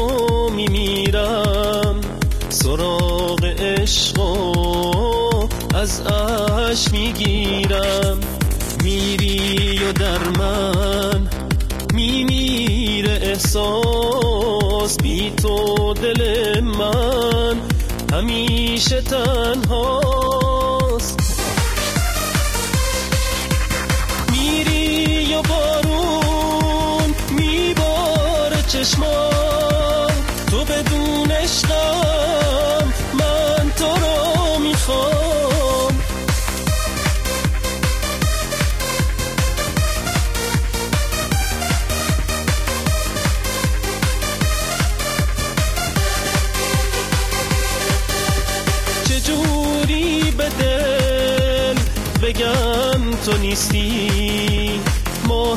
تو میمیرم، سراغ عشق و از عشق میگیرم. میری و در من میمیره احساس، بی تو دل من همیشه تنهاست. میری و بارون میباره چشمام، تو بدون عشقم من تو رو میخوام. چجوری به دل بگم تو نیستی، ماه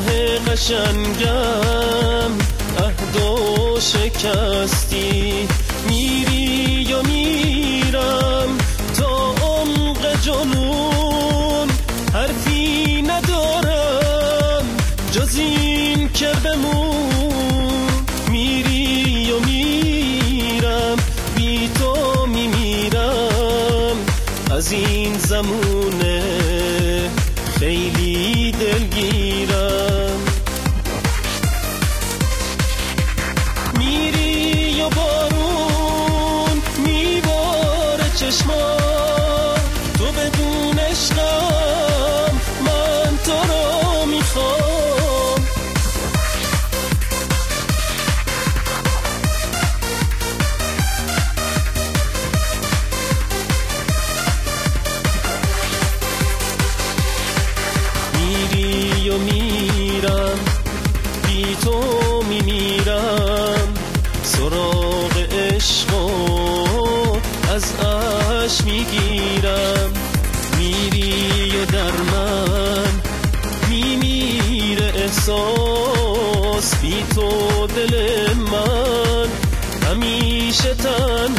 قشنگم عهدو شکستی. میری و میرم تا عمق جنون، حرفی ندارم جز این که بمون. میری و میرم بی تو میمیرم، از این زمونه خیلی دلگیرم. میری و بارون میباره چشمام، تو بدون عشقم من تو رو میخوام. میری و میرم بی تو میمیرم، سراغ عشق و از عشق میگیرم. میری و در من میمیره احساس، بی تو دل من همیشه تنهاست.